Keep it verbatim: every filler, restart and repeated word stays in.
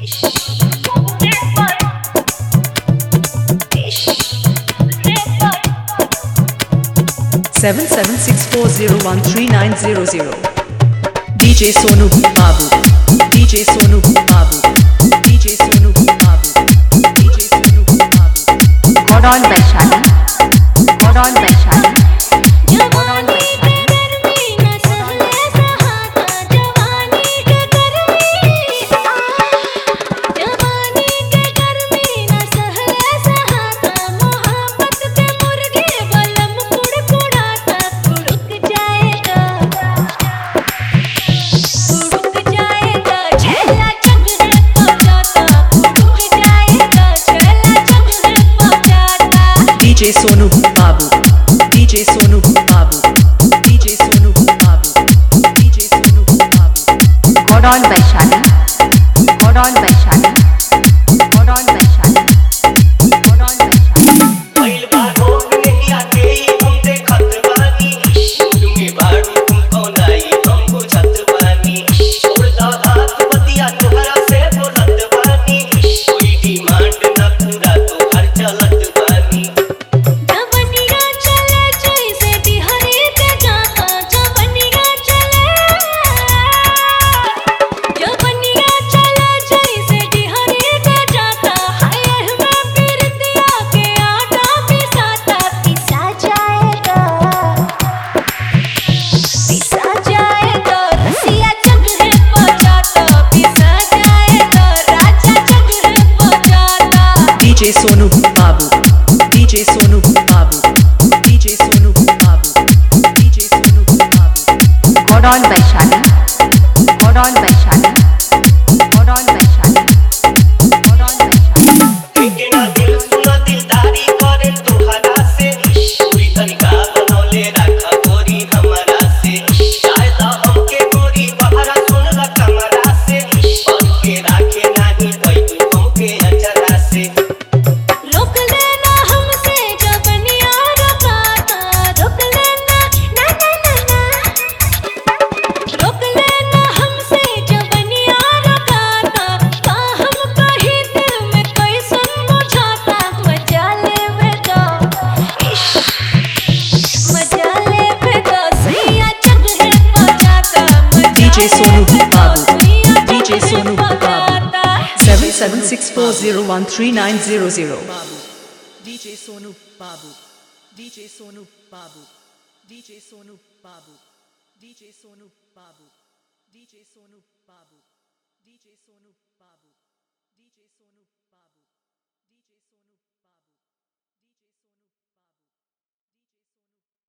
seven seven six four zero one three nine zero zero. D J Sonu Babu, D J Sonu Babu, D J Sonu Babu, D J Sonu Babu. Gordon Vaishali, Gordon Vaishali, Gordon Vaishali. D J Sonu Babu, D J Sonu Babu, D J Sonu Babu, D J Sonu Babu. Gordon Vaishali, Gordon Vaishali, Gordon Vaishali, Gordon Vaishali. महिल बाहों नहीं आते हमसे खतवानी तुम्हें बारू तुमको नहीं हमको छतवानी छोड़ दो हाथ बतिया तुम्हारा से बोलत बानी कोई डिमांड न पूरा तो हर चलत बानी जवनिया चले जैसे बिहारी पे जाता जवनिया चले जवनिया चले जैसे बिहारी पे जाता हाय में पीरतिया के आटा पिसाता पिसा जाएगा पिसा जाएगा रसिया जगह पहुंचाता पिसा जाएगा राजा जगह पहुंचाता D J Sonu Babu, D J Sonu Babu, D J Sonu Babu, D J Sonu Babu. Gordon Vaishali, Gordon Vaishali, Gordon Vaishali, Gordon Vaishali. के ना दिल सुना दिलदारी करे तोहरा से पूरी तरीका बनौले रखा गोरी हमारा से शायद हमके गोरी बहरा सुन ला कमरा से और के राखे नहीं कोई तू हमके अचरा से रोक लेना हमसे जवनिया रुकाता रोक लेना ना ना ना ना रोक लेना हमसे जवनिया रुकाता का हम कहीं दिल में कैसन बुझाता मजा लेवे तो इश्क मजा लेवे तो सैया जगह पहुंचाता D J Sonu Babu, D J Sonu Babu. seven seven six four zero one three nine zero zero. D J Sonu Babu, D J Sonu Babu, D J Sonu Babu, D J Sonu Babu, D J Sonu Babu, D J Sonu Babu, D J Sonu Babu, D J Sonu